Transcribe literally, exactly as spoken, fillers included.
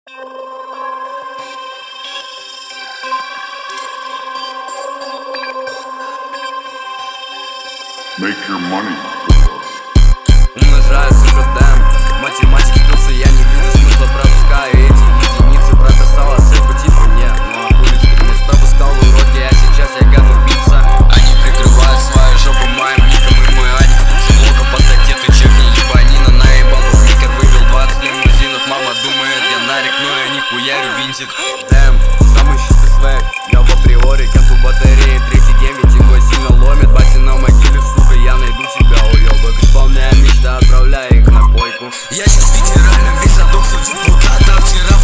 Make your money. Умножаю, сука, дам. Математик спился, я не вижу смысла, пропускаю эти единицы. Прописала цифру типа нет, ну а хули стремись. Пропускал уроки, а сейчас я готов биться. Они прикрывают свою жопу моим ником, и мой аник спустя блока по статье. Ты чекни, ебанина, наебал бухмикер, выбил двадцать лимузинов. Мама думает, я нарик, но я нихуярю винтик. Дэм, самый чистый свек, я в априори, кенту батареи. Третий гейм, ведь его сильно ломит. Батя на могиле, сука, я найду тебя, уёбок. Исполняя мечты, отправляя их на койку. Я сейчас федеральным, весь задок судит плутата. Вчера